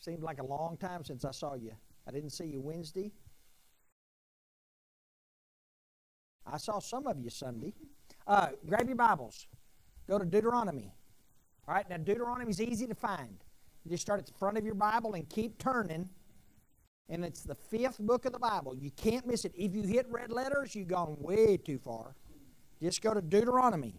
Seemed like a long time since I saw you. I didn't see you Wednesday. I saw some of you Sunday. Grab your Bibles. Go to Deuteronomy. All right, now Deuteronomy is easy to find. You just start at the front of your Bible and keep turning. And it's the 5th book of the Bible. You can't miss it. If you hit red letters, you've gone way too far. Just go to Deuteronomy.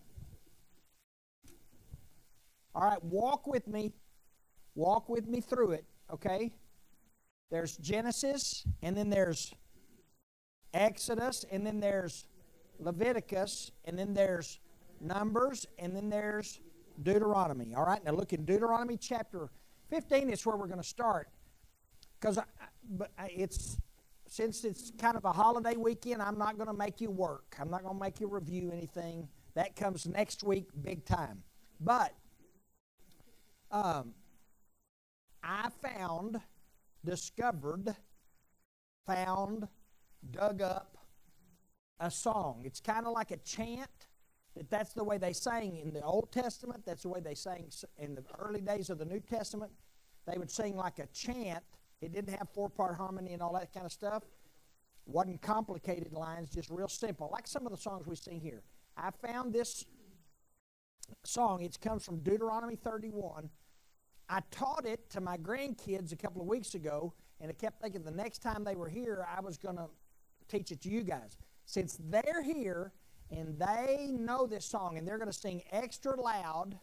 All right, walk with me. Walk with me through it, okay? There's Genesis, and then there's Exodus, and then there's Leviticus, and then there's Numbers, and then there's Deuteronomy. All right, now look in Deuteronomy chapter 15 is where we're going to start. Because since it's kind of a holiday weekend, I'm not going to make you work. I'm not going to make you review anything. That comes next week, big time. But I dug up a song. It's kind of like a chant. That's the way they sang in the Old Testament. That's the way they sang in the early days of the New Testament. They would sing like a chant. It didn't have 4-part harmony and all that kind of stuff. Wasn't complicated lines, just real simple, like some of the songs we sing here. I found this song. It comes from Deuteronomy 31. I taught it to my grandkids a couple of weeks ago, and I kept thinking the next time they were here, I was going to teach it to you guys. Since they're here and they know this song and they're going to sing extra loud,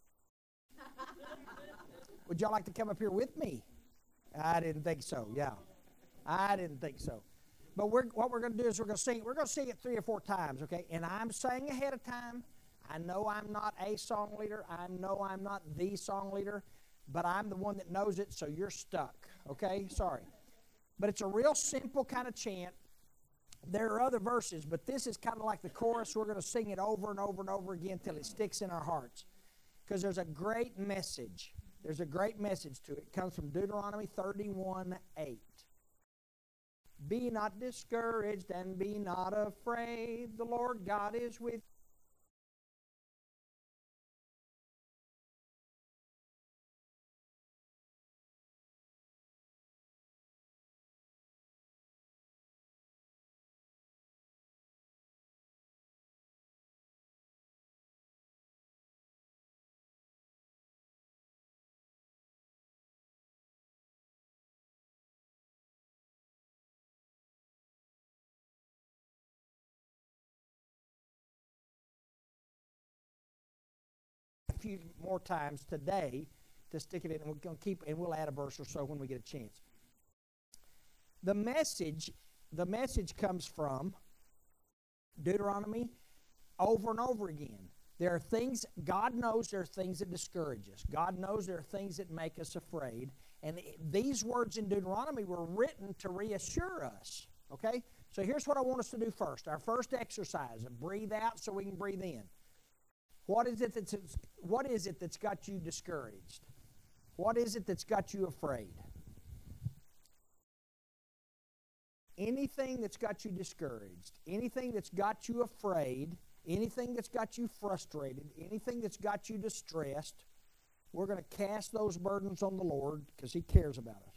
would y'all like to come up here with me? I didn't think so, yeah. I didn't think so. But what we're going to do is we're going to sing it 3 or 4 times, okay? And I'm saying ahead of time, I know I'm not a song leader. I know I'm not the song leader, but I'm the one that knows it, so you're stuck, okay? Sorry. But it's a real simple kind of chant. There are other verses, but this is kind of like the chorus. We're going to sing it over and over and over again till it sticks in our hearts. Because there's a great message. There's a great message to it. It comes from Deuteronomy 31:8. Be not discouraged and be not afraid. The Lord God is with you. A few more times today to stick it in, and we're going to keep, and we'll add a verse or so when we get a chance. The message comes from Deuteronomy over and over again. There are things, God knows there are things that discourage us. God knows there are things that make us afraid. And these words in Deuteronomy were written to reassure us. Okay? So here's what I want us to do first. Our first exercise, breathe out so we can breathe in. What is it that's got you discouraged? What is it that's got you afraid? Anything that's got you discouraged, anything that's got you afraid, anything that's got you frustrated, anything that's got you distressed, we're going to cast those burdens on the Lord because He cares about us.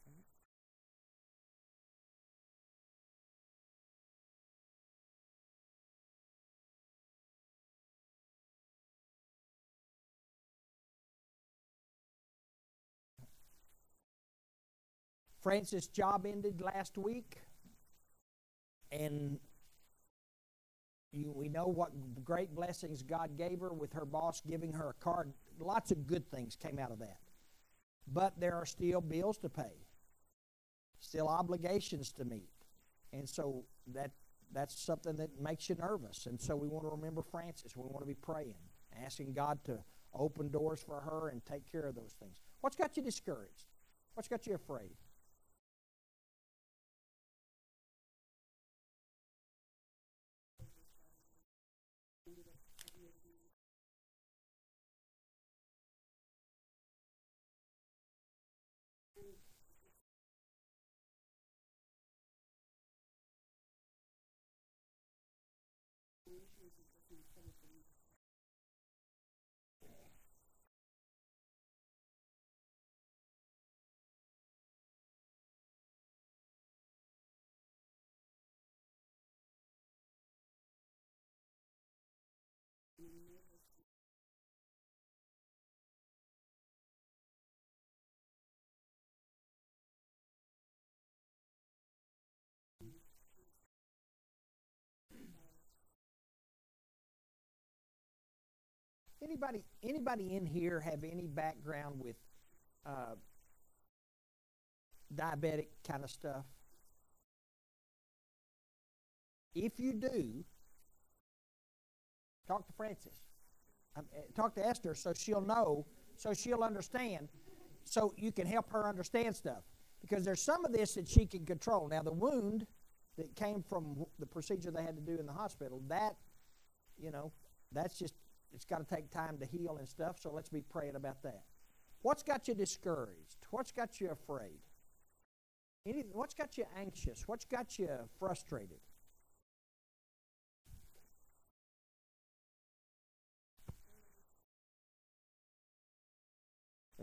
Frances' job ended last week, and we know what great blessings God gave her with her boss giving her a card. Lots of good things came out of that. But there are still bills to pay, still obligations to meet. And so that's something that makes you nervous. And so we want to remember Frances. We want to be praying, asking God to open doors for her and take care of those things. What's got you discouraged? What's got you afraid? Anybody in here have any background with uh, diabetic kind of stuff? If you do, talk to Francis. Talk to Esther so she'll know, so she'll understand, so you can help her understand stuff. Because there's some of this that she can control. Now, the wound that came from the procedure they had to do in the hospital, that, that's just, it's got to take time to heal and stuff, so let's be praying about that. What's got you discouraged? What's got you afraid? What's got you anxious? What's got you frustrated? Yeah.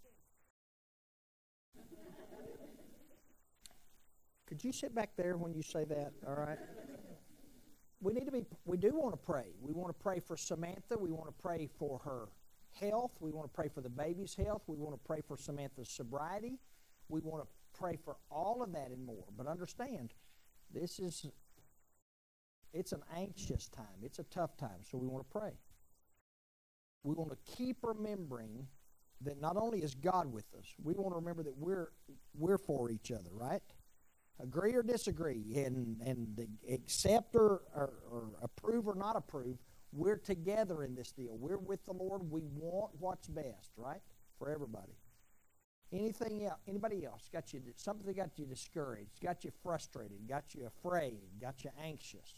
Could you sit back there when you say that? All right. We do want to pray. We want to pray for Samantha. We want to pray for her health. We want to pray for the baby's health. We want to pray for Samantha's sobriety. We want to pray for all of that and more. But understand, it's an anxious time. It's a tough time, so we want to pray. We want to keep remembering that not only is God with us, we want to remember that we're for each other, right? Agree or disagree, and accept or approve or not approve, we're together in this deal. We're with the Lord. We want what's best, right, for everybody. Anything else? Anybody else got you something that got you discouraged, got you frustrated, got you afraid, got you anxious?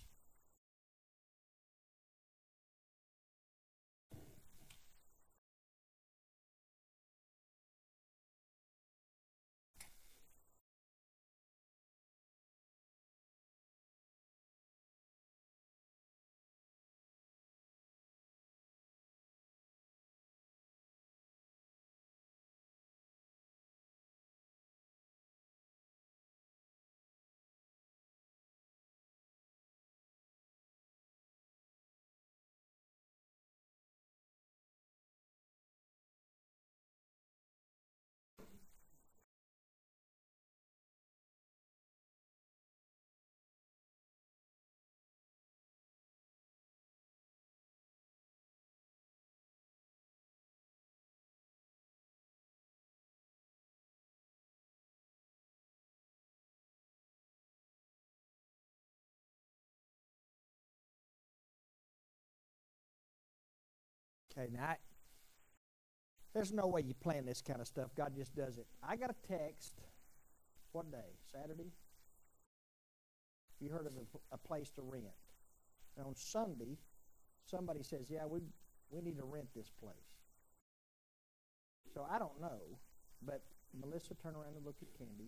Okay, now there's no way you plan this kind of stuff. God just does it. I got a text. What day? Saturday? You heard of a place to rent. And on Sunday, somebody says, yeah, we need to rent this place. So I don't know, but Melissa, turn around and look at Candy.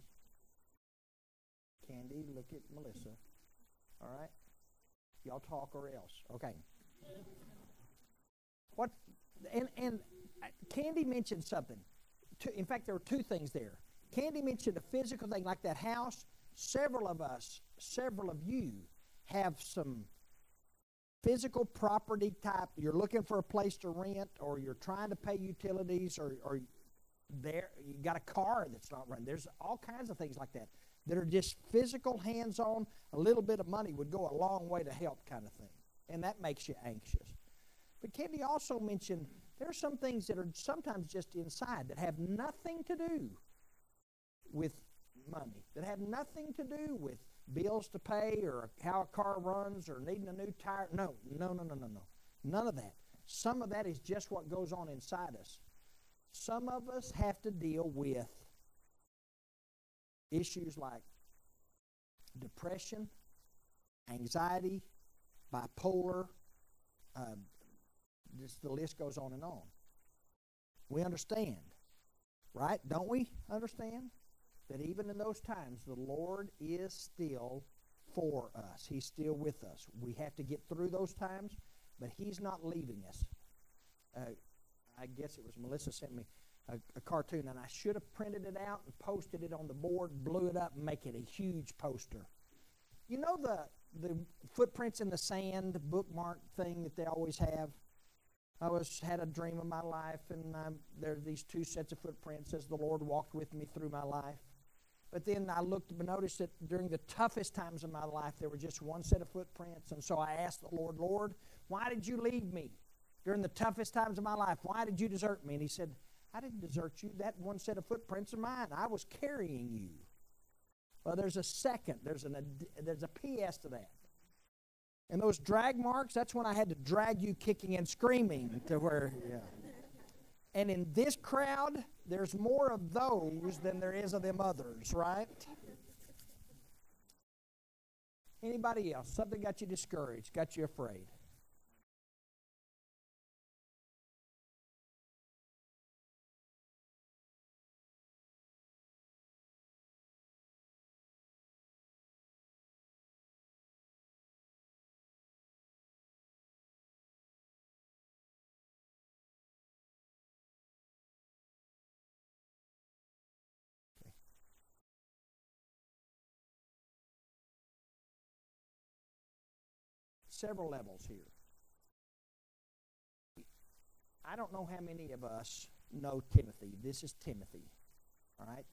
Candy, look at Melissa. All right? Y'all talk or else. Okay. What? And Candy mentioned something. In fact, there were two things there. Candy mentioned a physical thing like that house. Several of you have some physical property type. You're looking for a place to rent, or you're trying to pay utilities, or there you got a car that's not running. There's all kinds of things like that that are just physical, hands-on. A little bit of money would go a long way to help, kind of thing, and that makes you anxious. But Candy also mentioned there are some things that are sometimes just inside that have nothing to do with money, that have nothing to do with bills to pay or how a car runs or needing a new tire. No. None of that. Some of that is just what goes on inside us. Some of us have to deal with issues like depression, anxiety, bipolar, just the list goes on and on. We understand, right? Don't we understand that even in those times, the Lord is still for us. He's still with us. We have to get through those times, but He's not leaving us. I guess it was Melissa sent me a cartoon, and I should have printed it out and posted it on the board, blew it up, and make it a huge poster. You know the footprints in the sand bookmark thing that they always have. I had a dream of my life, and there are these two sets of footprints as the Lord walked with me through my life. But then I looked and noticed that during the toughest times of my life, there were just one set of footprints. And so I asked the Lord, Lord, why did you leave me during the toughest times of my life? Why did you desert me? And he said, I didn't desert you. That one set of footprints are mine. I was carrying you. Well, there's a second. There's a PS to that. And those drag marks, that's when I had to drag you kicking and screaming to where, yeah. And in this crowd, there's more of those than there is of them others, right? Anybody else? Something got you discouraged, got you afraid? Several levels here. I don't know how many of us know Timothy. This is Timothy, all right?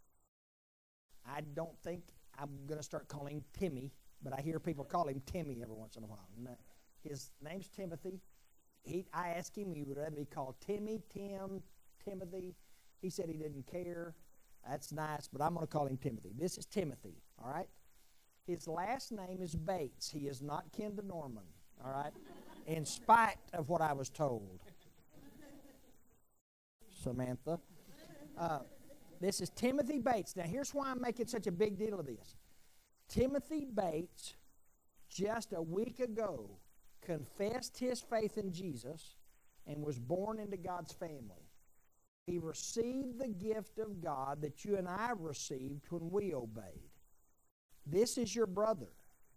I don't think I'm going to start calling him Timmy, but I hear people call him Timmy every once in a while. His name's Timothy. I asked him, he would rather be called Timmy, Tim, Timothy. He said he didn't care. That's nice, but I'm going to call him Timothy. This is Timothy, all right? His last name is Bates. He is not kin to Norman, all right? In spite of what I was told. Samantha. This is Timothy Bates. Now, here's why I'm making such a big deal of this. Timothy Bates, just a week ago, confessed his faith in Jesus and was born into God's family. He received the gift of God that you and I received when we obeyed. This is your brother.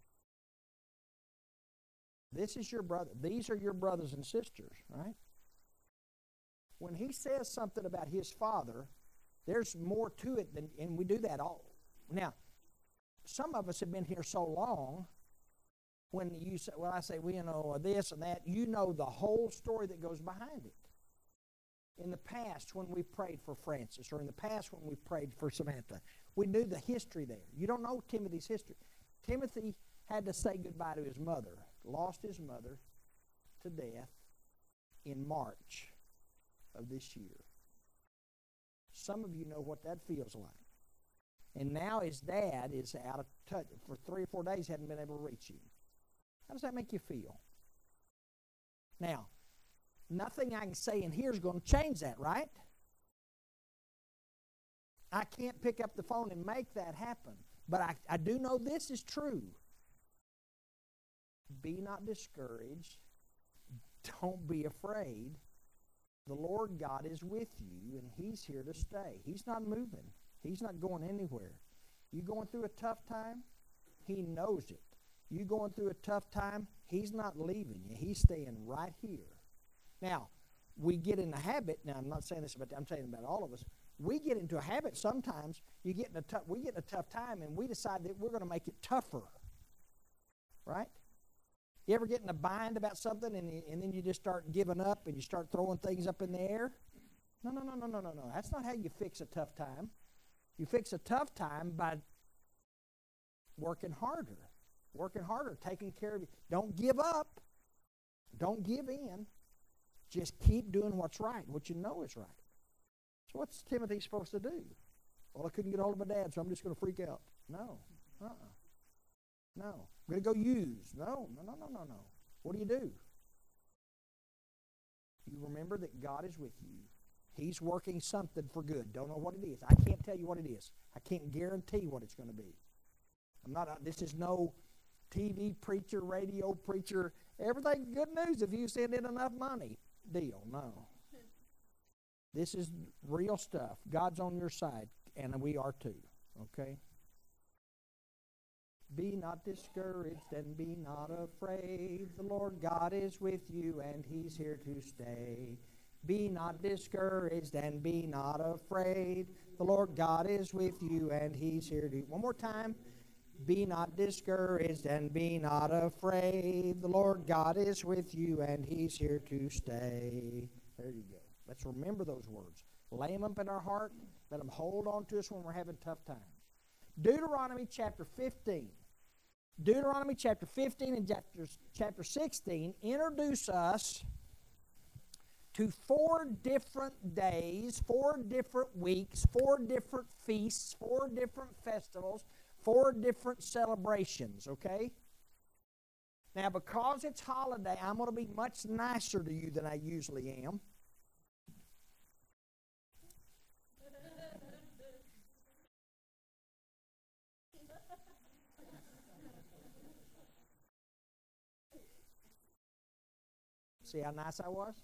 This is your brother. These are your brothers and sisters, right? When he says something about his father, there's more to it than, and we do that all. Now, some of us have been here so long, when you say, well, I say, we know this and that, you know the whole story that goes behind it. In the past, when we prayed for Francis, or in the past when we prayed for Samantha, we knew the history there. You don't know Timothy's history. Timothy had to say goodbye to his mother, lost his mother to death in March of this year. Some of you know what that feels like. And now his dad is out of touch. For 3 or 4 days, hadn't been able to reach him. How does that make you feel? Now, nothing I can say in here is going to change that, right? I can't pick up the phone and make that happen. But I do know this is true. Be not discouraged. Don't be afraid. The Lord God is with you, and He's here to stay. He's not moving. He's not going anywhere. You going through a tough time? He knows it. You going through a tough time? He's not leaving you. He's staying right here. Now, we get in the habit. Now, I'm not saying this about. I'm saying about all of us. We get into a habit sometimes. We get in a tough time, and we decide that we're going to make it tougher. Right? You ever get in a bind about something, and then you just start giving up, and you start throwing things up in the air? No. That's not how you fix a tough time. You fix a tough time by working harder, taking care of you. Don't give up. Don't give in. Just keep doing what's right, what you know is right. So what's Timothy supposed to do? Well, I couldn't get hold of my dad, so I'm just going to freak out. No. No. I'm going to go use. No. What do? You remember that God is with you. He's working something for good. Don't know what it is. I can't tell you what it is. I can't guarantee what it's going to be. This is no TV preacher, radio preacher, everything good news if you send in enough money deal. No. This is real stuff. God's on your side, and we are too. Okay? Be not discouraged and be not afraid. The Lord God is with you, and He's here to stay. Be not discouraged and be not afraid. The Lord God is with you, and He's here to... One more time. Be not discouraged and be not afraid. The Lord God is with you and He's here to stay. There you go. Let's remember those words. Lay them up in our heart. Let them hold on to us when we're having tough times. Deuteronomy chapter 15. Deuteronomy chapter 15 and chapter 16 introduce us to 4 different days, 4 different weeks, 4 different feasts, 4 different festivals, 4 different celebrations, okay? Now, because it's holiday, I'm going to be much nicer to you than I usually am. See how nice I was?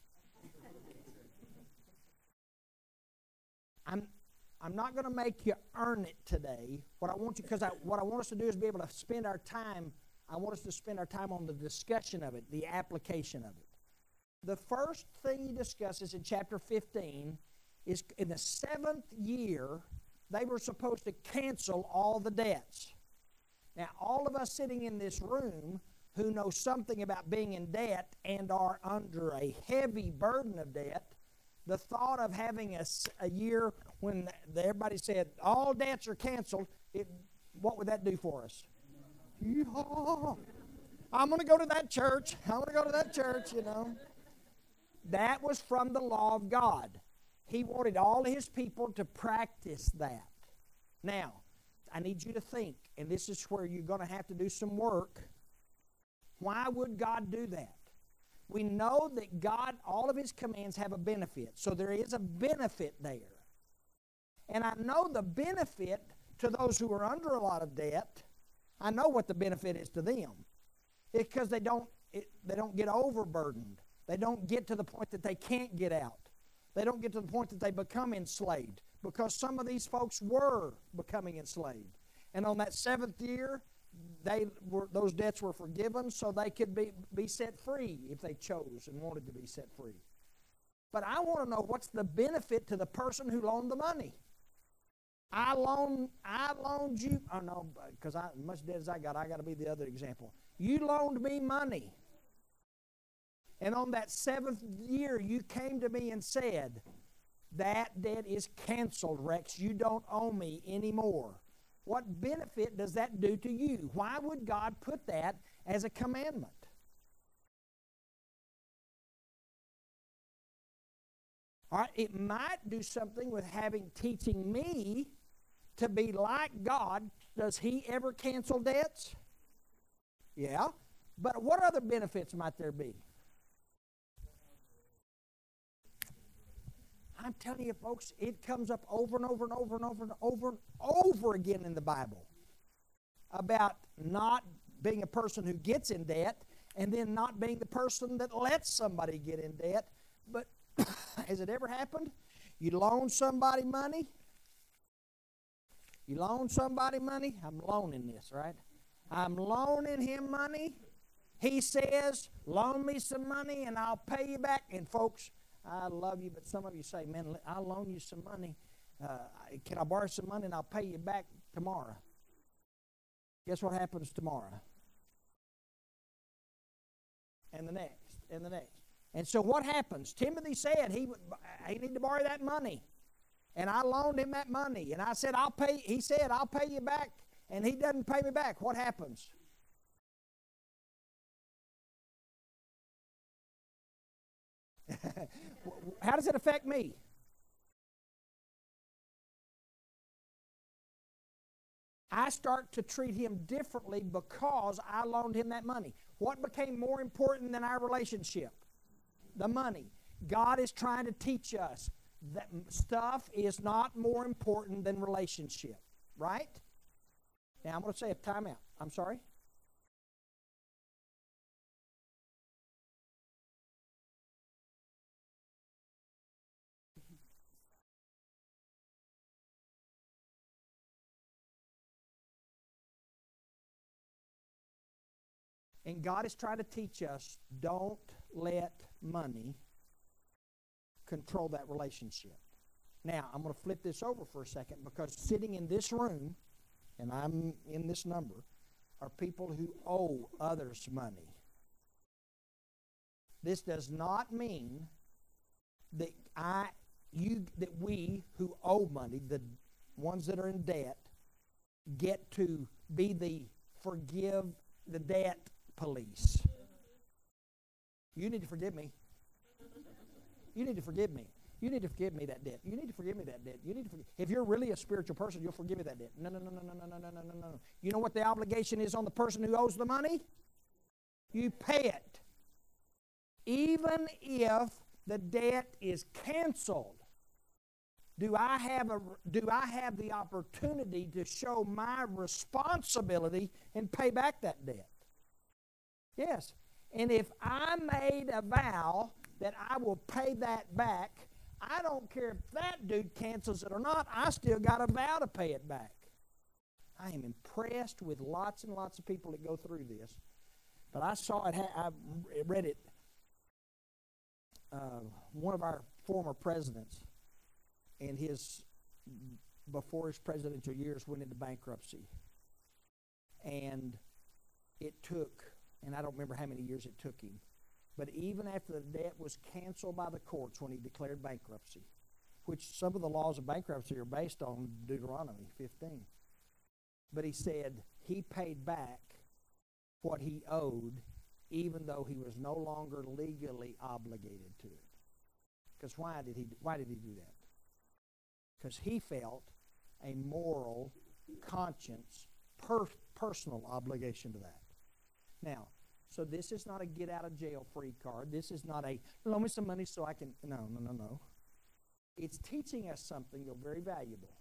I'm not going to make you earn it today. What I want you, because what I want us to do is be able to spend our time. I want us to spend our time on the discussion of it, the application of it. The first thing he discusses in chapter 15 is in the 7th year, they were supposed to cancel all the debts. Now, all of us sitting in this room who know something about being in debt and are under a heavy burden of debt, the thought of having a year when everybody said all debts are canceled, what would that do for us? Yeehaw. I'm going to go to that church. I'm going to go to that church, you know. That was from the law of God. He wanted all of His people to practice that. Now, I need you to think, and this is where you're going to have to do some work. Why would God do that? We know that God, all of His commands have a benefit. So there is a benefit there. And I know the benefit to those who are under a lot of debt. I know what the benefit is to them. It's because they don't get overburdened. They don't get to the point that they can't get out. They don't get to the point that they become enslaved. Because some of these folks were becoming enslaved. And on that 7th year, those debts were forgiven so they could be set free if they chose and wanted to be set free. But I want to know what's the benefit to the person who loaned the money. I loaned you, oh no, because as much debt as I got to be the other example. You loaned me money. And on that 7th year, you came to me and said, that debt is canceled, Rex. You don't owe me anymore. What benefit does that do to you? Why would God put that as a commandment? All right, it might do something with teaching me to be like God. Does He ever cancel debts? Yeah. But what other benefits might there be? I'm telling you, folks, it comes up over and over and over and over and over and over again in the Bible about not being a person who gets in debt and then not being the person that lets somebody get in debt. But has it ever happened? You loan somebody money? You loan somebody money? I'm loaning this, right? I'm loaning him money. He says, loan me some money and I'll pay you back. And folks, I love you, but some of you say, man, I'll loan you some money. Can I borrow some money and I'll pay you back tomorrow? Guess what happens tomorrow? And the next, and the next. And so what happens? Timothy said he needed to borrow that money. And I loaned him that money. And I said, he said, I'll pay you back. And he doesn't pay me back. What happens? How does it affect me? I start to treat him differently because I loaned him that money. What became more important than our relationship? The money. God is trying to teach us that stuff is not more important than relationship. Right? Now I'm going to say a timeout. I'm sorry. And God is trying to teach us, don't let money control that relationship. Now, I'm going to flip this over for a second because sitting in this room and I'm in this number, are people who owe others money. This does not mean that we who owe money, the ones that are in debt, get to be the forgive the debt police. You need to forgive me. You need to forgive me. You need to forgive me that debt. You need to forgive me that debt. You need to forgive. If you're really a spiritual person, you'll forgive me that debt. No. You know what the obligation is on the person who owes the money? You pay it. Even if the debt is canceled, do I have the opportunity to show my responsibility and pay back that debt? Yes. And if I made a vow that I will pay that back, I don't care if that dude cancels it or not, I still got a vow to pay it back. I am impressed with lots and lots of people that go through this. But I saw it, I read it, one of our former presidents, and before his presidential years, went into bankruptcy. And it took, and I don't remember how many years it took him, but even after the debt was canceled by the courts when he declared bankruptcy, which some of the laws of bankruptcy are based on Deuteronomy 15. But he said he paid back what he owed even though he was no longer legally obligated to it. Because why did he do that? Because he felt a moral, conscience, personal obligation to that. Now, so this is not a get-out-of-jail-free card. This is not a, loan me some money so I can, no. It's teaching us something very valuable.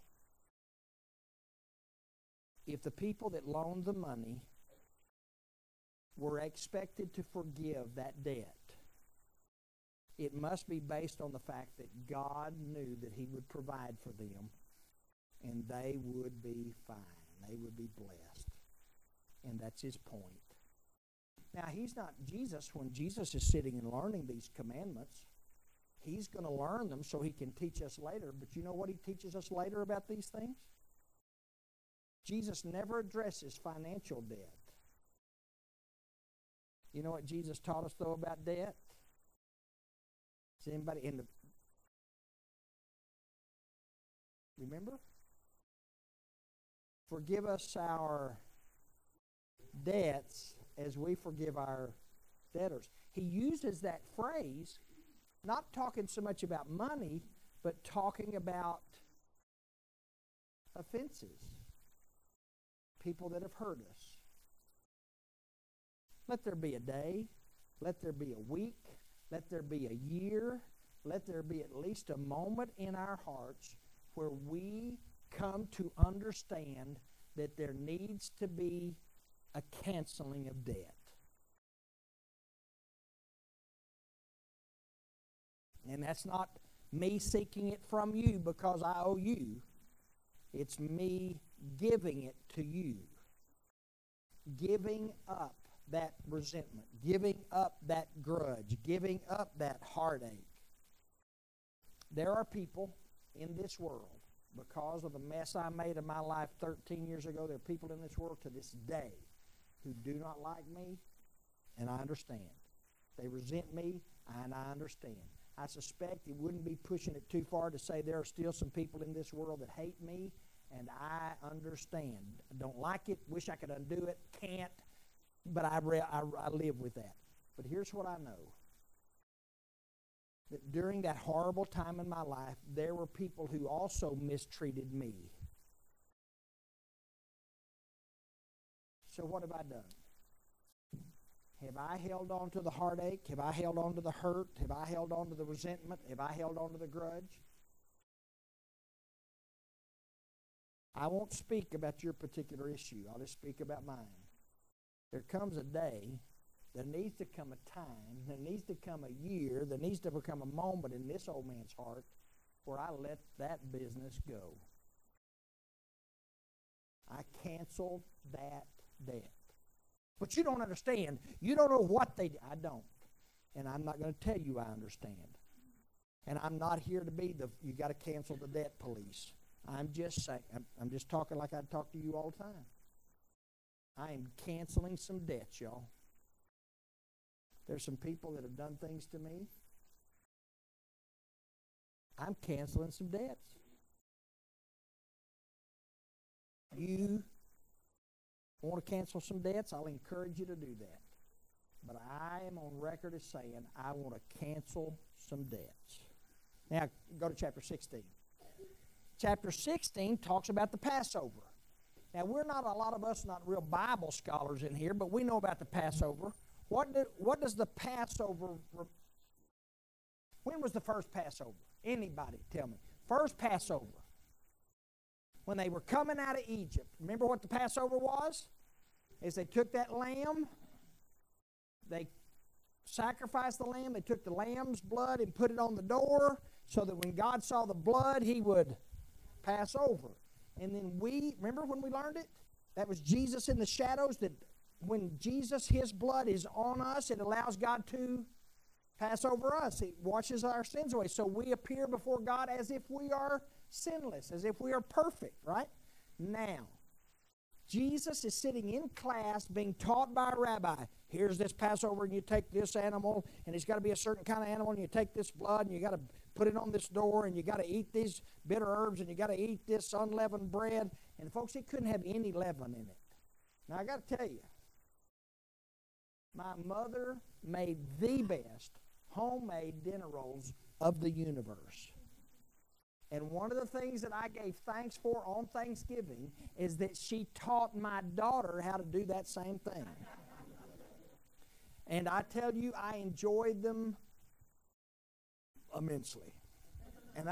If the people that loaned the money were expected to forgive that debt, it must be based on the fact that God knew that He would provide for them, and they would be fine. They would be blessed. And that's His point. Now, He's not Jesus. When Jesus is sitting and learning these commandments, He's going to learn them so He can teach us later. But you know what He teaches us later about these things? Jesus never addresses financial debt. You know what Jesus taught us, though, about debt? Is anybody in the... Remember? Forgive us our debts as we forgive our debtors. He uses that phrase, not talking so much about money, but talking about offenses. People that have hurt us. Let there be a day. Let there be a week. Let there be a year. Let there be at least a moment in our hearts where we come to understand that there needs to be a canceling of debt. And that's not me seeking it from you because I owe you. It's me giving it to you. Giving up that resentment. Giving up that grudge. Giving up that heartache. There are people in this world, because of the mess I made of my life 13 years ago, there are people in this world to this day who do not like me, and I understand. They resent me, and I understand. I suspect it wouldn't be pushing it too far to say there are still some people in this world that hate me, and I understand. I don't like it, wish I could undo it, can't, but I live with that. But here's what I know. That during that horrible time in my life, there were people who also mistreated me. So what have I done? Have I held on to the heartache? Have I held on to the hurt? Have I held on to the resentment? Have I held on to the grudge? I won't speak about your particular issue. I'll just speak about mine. There comes a day, there needs to come a time, there needs to come a year, there needs to become a moment in this old man's heart where I let that business go. I canceled that debt. But you don't understand. You don't know what they did. I don't. And I'm not going to tell you I understand. And I'm not here to be the, you got to cancel the debt police. I'm just saying, I'm just talking like I talk to you all the time. I am canceling some debts, y'all. There's some people that have done things to me. I'm canceling some debts. You want to cancel some debts? I'll encourage you to do that. But I am on record as saying I want to cancel some debts. Now, go to chapter 16. Chapter 16 talks about the Passover. Now, we're not, a lot of us not real Bible scholars in here, but we know about the Passover. What does the Passover, when was the first Passover? Anybody tell me. First Passover. When they were coming out of Egypt. Remember what the Passover was? Is they took that lamb, they sacrificed the lamb, they took the lamb's blood and put it on the door so that when God saw the blood, He would pass over. And then remember when we learned it? That was Jesus in the shadows, that when Jesus, His blood is on us, it allows God to pass over us. It washes our sins away. So we appear before God as if we are sinless, as if we are perfect, right? Now, Jesus is sitting in class being taught by a rabbi. Here's this Passover, and you take this animal, and it's got to be a certain kind of animal, and you take this blood, and you got to put it on this door, and you got to eat these bitter herbs, and you got to eat this unleavened bread. And folks, it couldn't have any leaven in it. Now, I got to tell you, my mother made the best homemade dinner rolls of the universe. And one of the things that I gave thanks for on Thanksgiving is that she taught my daughter how to do that same thing. And I tell you, I enjoyed them immensely. And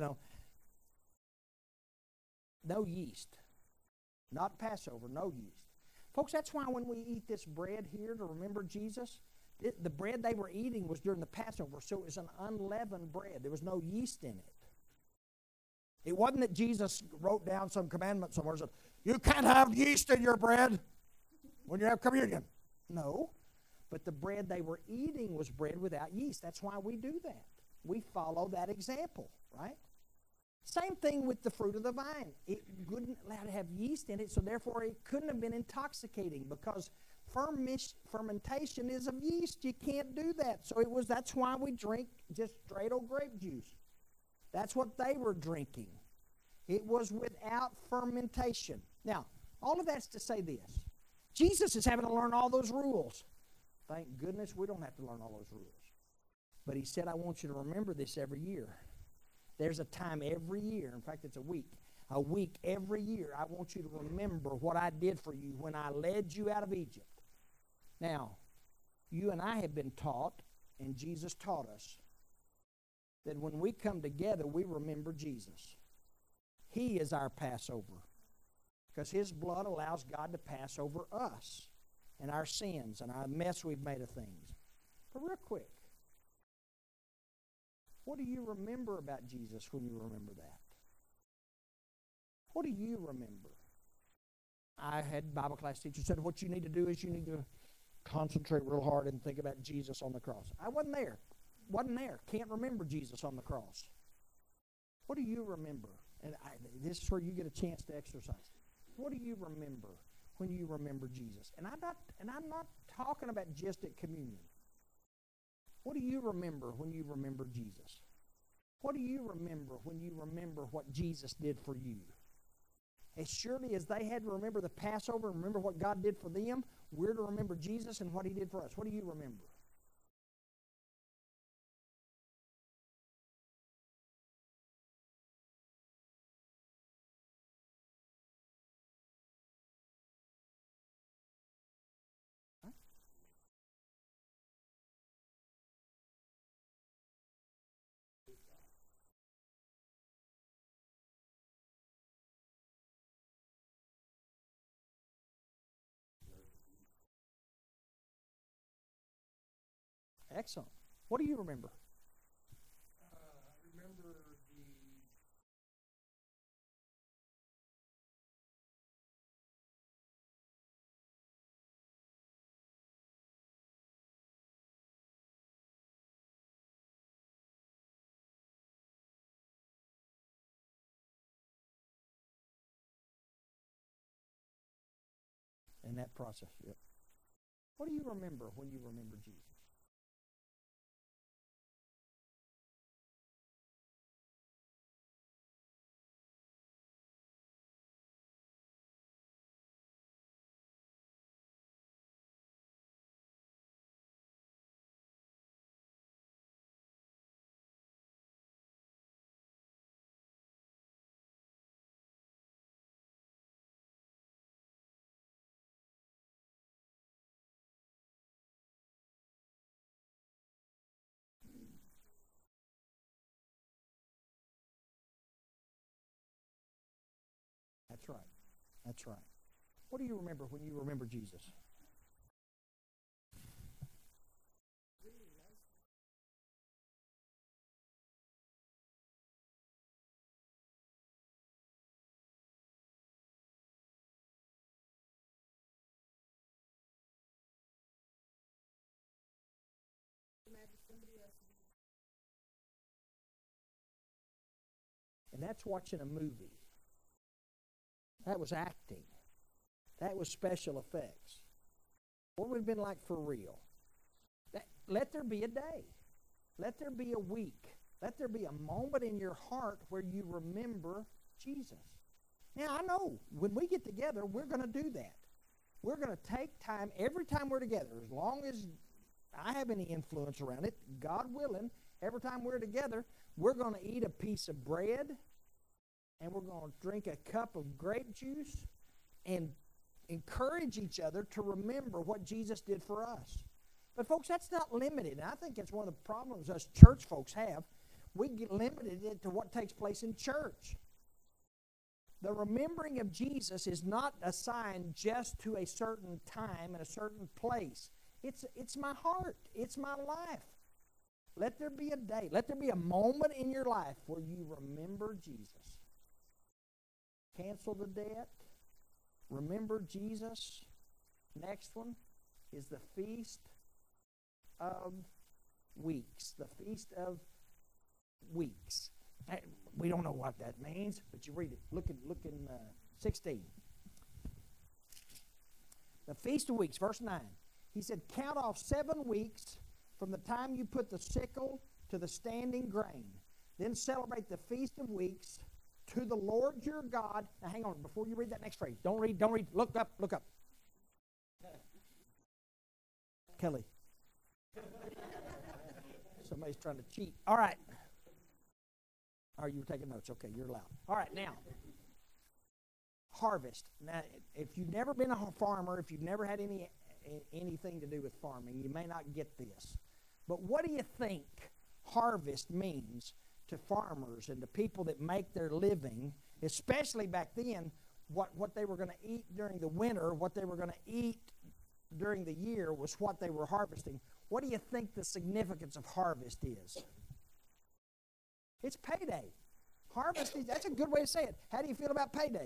no yeast. Not Passover, no yeast. Folks, that's why when we eat this bread here to remember Jesus, the bread they were eating was during the Passover, so it was an unleavened bread. There was no yeast in it. It wasn't that Jesus wrote down some commandment somewhere and said, you can't have yeast in your bread when you have communion. No, but the bread they were eating was bread without yeast. That's why we do that. We follow that example, right? Same thing with the fruit of the vine. It wouldn't allow to have yeast in it, so therefore it couldn't have been intoxicating because fermentation is of yeast. You can't do that. So that's why we drink just straight old grape juice. That's what they were drinking. It was without fermentation. Now, all of that's to say this. Jesus is having to learn all those rules. Thank goodness we don't have to learn all those rules. But He said, I want you to remember this every year. There's a time every year. In fact, it's a week. A week every year. I want you to remember what I did for you when I led you out of Egypt. Now, you and I have been taught, and Jesus taught us, that when we come together, we remember Jesus. He is our Passover because His blood allows God to pass over us and our sins and our mess we've made of things. But real quick, what do you remember about Jesus when you remember that? What do you remember? I had Bible class teacher said what you need to do is you need to concentrate real hard and think about Jesus on the cross. I wasn't there. Can't remember Jesus on the cross. What do you remember? And this is where you get a chance to exercise. What do you remember when you remember Jesus? And I'm not talking about just at communion. What do you remember when you remember Jesus? What do you remember when you remember what Jesus did for you? As surely as they had to remember the Passover and remember what God did for them, we're to remember Jesus and what He did for us. What do you remember? Excellent. What do you remember? I remember in that process. Yep. What do you remember when you remember Jesus? That's right. That's right. What do you remember when you remember Jesus? And that's watching a movie. That was acting. That was special effects. What would have been like for real? Let there be a day. Let there be a week. Let there be a moment in your heart where you remember Jesus. Now, I know when we get together, we're going to do that. We're going to take time, every time we're together, as long as I have any influence around it, God willing, every time we're together, we're going to eat a piece of bread and we're going to drink a cup of grape juice and encourage each other to remember what Jesus did for us. But folks, that's not limited. And I think that's one of the problems us church folks have. We get limited to what takes place in church. The remembering of Jesus is not assigned just to a certain time and a certain place. It's my heart. It's my life. Let there be a day. Let there be a moment in your life where you remember Jesus. Cancel the debt. Remember Jesus. Next one is the Feast of Weeks. The Feast of Weeks. We don't know what that means, but you read it. Look in 16. The Feast of Weeks, verse 9. He said, count off 7 weeks from the time you put the sickle to the standing grain. Then celebrate the Feast of Weeks to the Lord your God. Now hang on, before you read that next phrase. Don't read. Look up. Kelly. Somebody's trying to cheat. All right. Are you taking notes? Okay, you're allowed. All right, now, harvest. Now, if you've never been a farmer, if you've never had anything to do with farming, you may not get this. But what do you think harvest means to farmers and to people that make their living, especially back then, what they were going to eat during the winter, what they were going to eat during the year was what they were harvesting. What do you think the significance of harvest is? It's payday. Harvest, that's a good way to say it. How do you feel about payday?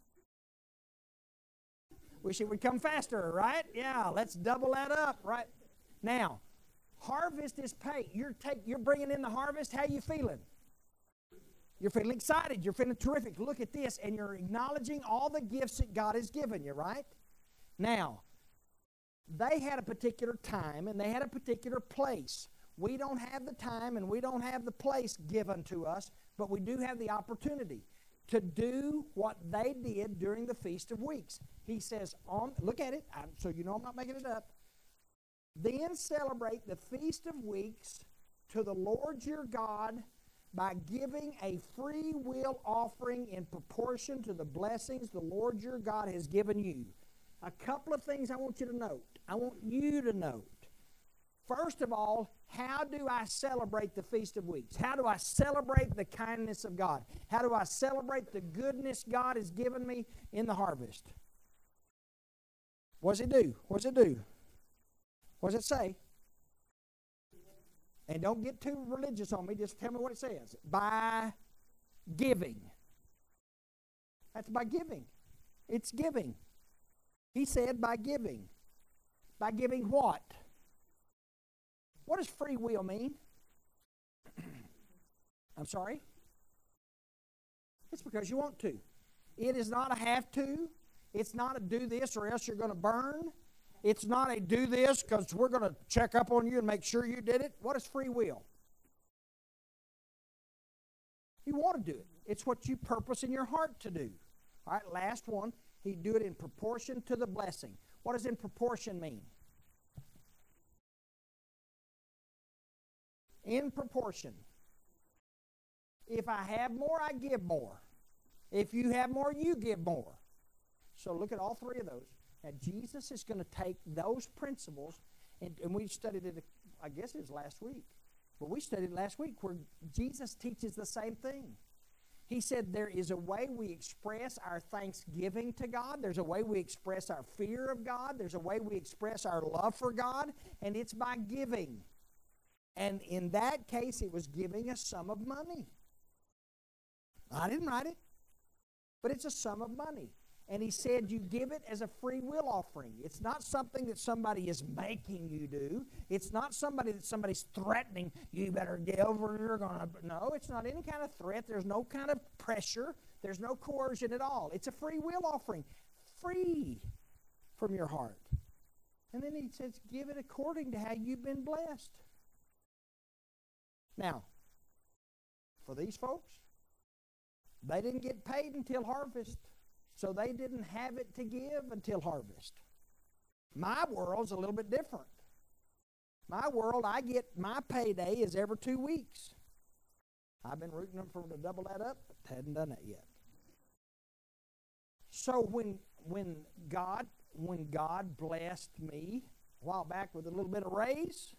Wish it would come faster, right? Yeah, let's double that up, right? Now, harvest is pay. You're bringing in the harvest. How you feeling? You're feeling excited. You're feeling terrific. Look at this, and you're acknowledging all the gifts that God has given you, right? Now, they had a particular time, and they had a particular place. We don't have the time and we don't have the place given to us, but we do have the opportunity to do what they did during the Feast of Weeks. He says, look at it, so you know I'm not making it up. Then celebrate the Feast of Weeks to the Lord your God by giving a free will offering in proportion to the blessings the Lord your God has given you. A couple of things I want you to note. I want you to note. First of all, how do I celebrate the Feast of Weeks? How do I celebrate the kindness of God? How do I celebrate the goodness God has given me in the harvest? What does it do? What does it do? What does it say? And don't get too religious on me. Just tell me what it says. By giving. That's by giving. It's giving. He said by giving. By giving what? What does free will mean? I'm sorry? It's because you want to. It is not a have to. It's not a do this or else you're going to burn. It's not a do this because we're going to check up on you and make sure you did it. What is free will? You want to do it. It's what you purpose in your heart to do. All right, last one. He'd do it in proportion to the blessing. What does in proportion mean? In proportion. If I have more, I give more. If you have more, you give more. So look at all three of those. Now, Jesus is going to take those principles, and we studied it, I guess it was last week. But we studied last week where Jesus teaches the same thing. He said there is a way we express our thanksgiving to God. There's a way we express our fear of God. There's a way we express our love for God, and it's by giving. And in that case, it was giving a sum of money. I didn't write it, but it's a sum of money. And he said you give it as a free will offering. It's not something that somebody is making you do. It's not somebody that somebody's threatening, you better give or you're going to. No, it's not any kind of threat. There's no kind of pressure. There's no coercion at all. It's a free will offering, free from your heart. And then he says give it according to how you've been blessed. Now, for these folks, they didn't get paid until harvest. So they didn't have it to give until harvest. My world's a little bit different. My world, I get my payday is every 2 weeks. I've been rooting them for them to double that up, but hadn't done that yet. So when God blessed me a while back with a little bit of raise,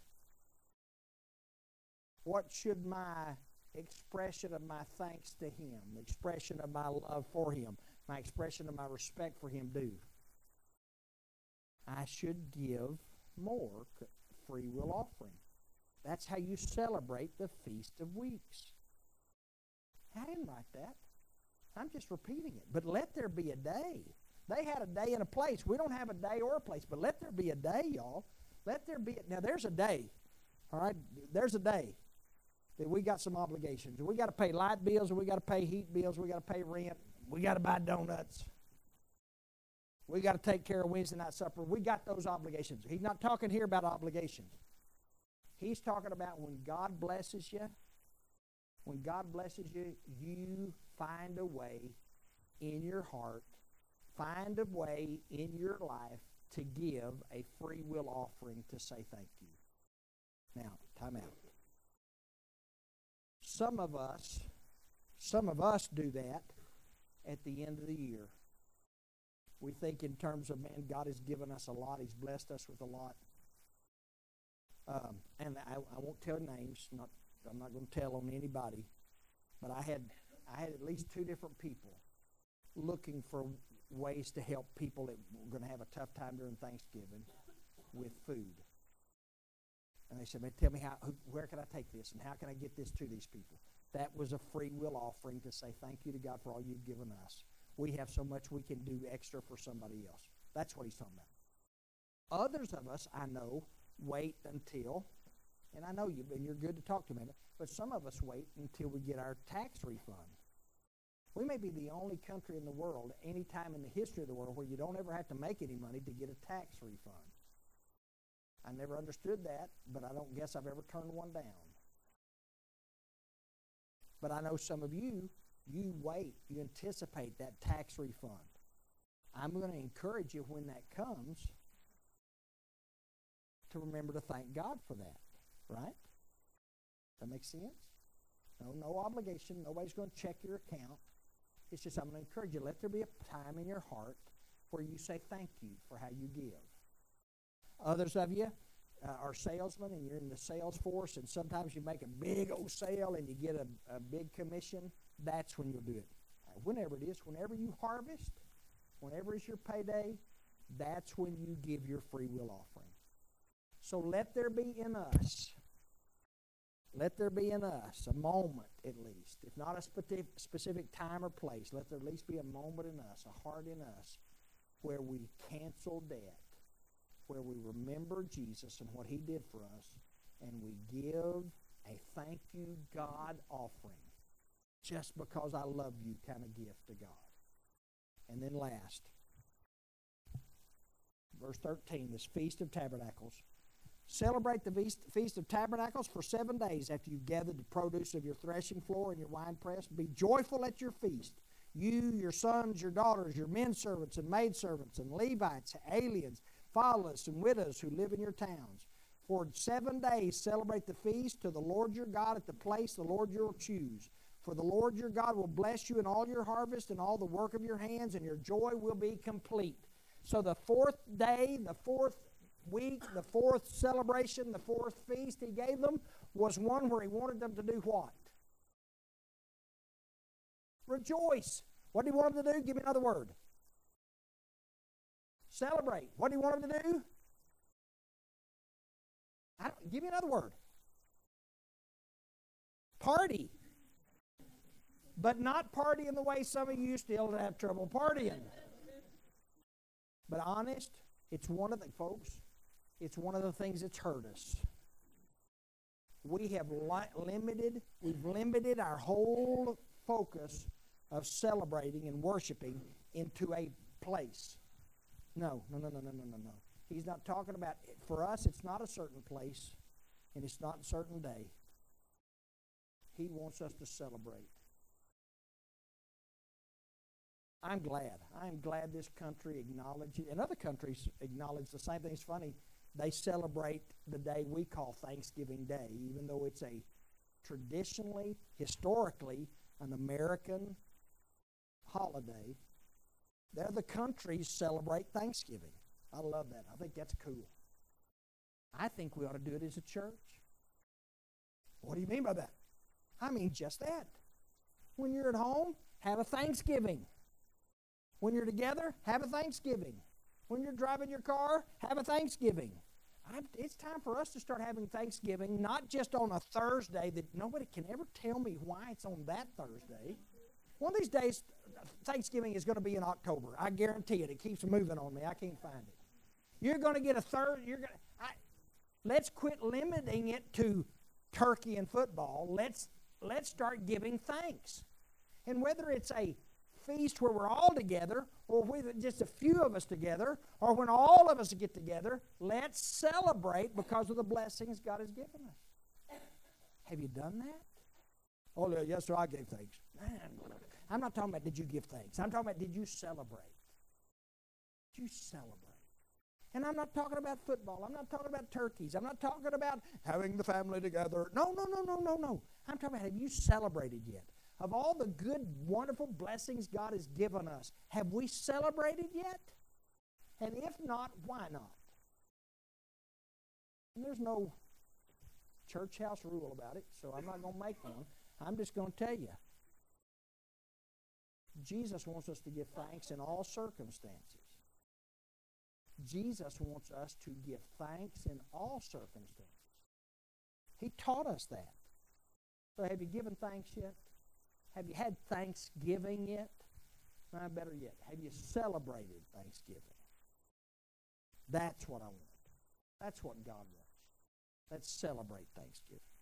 what should my expression of my thanks to Him, the expression of my love for Him, my expression of my respect for Him do? I should give more free will offering. That's how you celebrate the Feast of Weeks. I didn't write that. I'm just repeating it. But let there be a day. They had a day and a place. We don't have a day or a place, but let there be a day, y'all. Let there be. Now, there's a day. All right? There's a day that we got some obligations. We got to pay light bills, and we got to pay heat bills, we got to pay rent. We got to buy donuts. We got to take care of Wednesday night supper. We got those obligations. He's not talking here about obligations. He's talking about when God blesses you, you find a way in your heart, find a way in your life to give a free will offering to say thank you. Now, time out. Some of us do that at the end of the year. We think in terms of, man, God has given us a lot. He's blessed us with a lot. And I won't tell names. I'm not going to tell on anybody. But I had at least 2 different people looking for ways to help people that were going to have a tough time during Thanksgiving with food. And they said, man, tell me where can I take this and how can I get this to these people? That was a free will offering to say thank you to God for all you've given us. We have so much we can do extra for somebody else. That's what he's talking about. Others of us, I know, wait until, and I know you, and you're good to talk to me, but some of us wait until we get our tax refund. We may be the only country in the world, any time in the history of the world, where you don't ever have to make any money to get a tax refund. I never understood that, but I don't guess I've ever turned one down. But I know some of you wait, you anticipate that tax refund. I'm going to encourage you when that comes to remember to thank God for that, right? That makes sense? No obligation. Nobody's going to check your account. It's just I'm going to encourage you, let there be a time in your heart where you say thank you for how you give. Others of you are salesmen and you're in the sales force and sometimes you make a big old sale and you get a big commission. That's when you'll do it. Whenever it is, whenever you harvest, whenever it's your payday, that's when you give your free will offering. So let there be in us a moment at least, if not a specific time or place, let there at least be a moment in us, a heart in us, where we cancel debt, where we remember Jesus and what He did for us, and we give a thank you God offering, just because I love you kind of gift to God. And then last, verse 13, this Feast of Tabernacles. Celebrate the Feast of Tabernacles for 7 days after you've gathered the produce of your threshing floor and your winepress. Be joyful at your feast. You, your sons, your daughters, your men servants and maidservants, and Levites, aliens, fatherless, and widows who live in your towns. For 7 days celebrate the feast to the Lord your God at the place the Lord your choose. For the Lord your God will bless you in all your harvest and all the work of your hands, and your joy will be complete. So the fourth day, the fourth week, the fourth celebration, the fourth feast he gave them was one where he wanted them to do what? Rejoice. What did he want them to do? Give me another word. Celebrate. What do you want them to do? Give me another word. Party. But not party in the way some of you still have trouble partying. But honest, it's one of the, folks, it's one of the things that's hurt us. We have we've limited our whole focus of celebrating and worshiping into a place. No. He's not talking about, for us, it's not a certain place, and it's not a certain day. He wants us to celebrate. I'm glad this country acknowledges, and other countries acknowledge the same thing. It's funny, they celebrate the day we call Thanksgiving Day, even though it's a traditionally, historically, an American holiday. The other countries celebrate Thanksgiving. I love that. I think that's cool. I think we ought to do it as a church. What do you mean by that? I mean just that. When you're at home, have a Thanksgiving. When you're together, have a Thanksgiving. When you're driving your car, have a Thanksgiving. It's time for us to start having Thanksgiving, not just on a Thursday that nobody can ever tell me why it's on that Thursday. One of these days, Thanksgiving is going to be in October. I guarantee it. It keeps moving on me. I can't find it. You're going to get a third. Let's quit limiting it to turkey and football. Let's start giving thanks. And whether it's a feast where we're all together, or with just a few of us together, or when all of us get together, let's celebrate because of the blessings God has given us. Have you done that? Oh, yes, sir, I gave thanks. Man, I'm not talking about did you give thanks. I'm talking about did you celebrate? Did you celebrate? And I'm not talking about football. I'm not talking about turkeys. I'm not talking about having the family together. No. I'm talking about have you celebrated yet? Of all the good, wonderful blessings God has given us, have we celebrated yet? And if not, why not? And there's no church house rule about it, so I'm not going to make one. I'm just going to tell you. Jesus wants us to give thanks in all circumstances. Jesus wants us to give thanks in all circumstances. He taught us that. So have you given thanks yet? Have you had Thanksgiving yet? Better yet, have you celebrated Thanksgiving? That's what I want. That's what God wants. Let's celebrate Thanksgiving.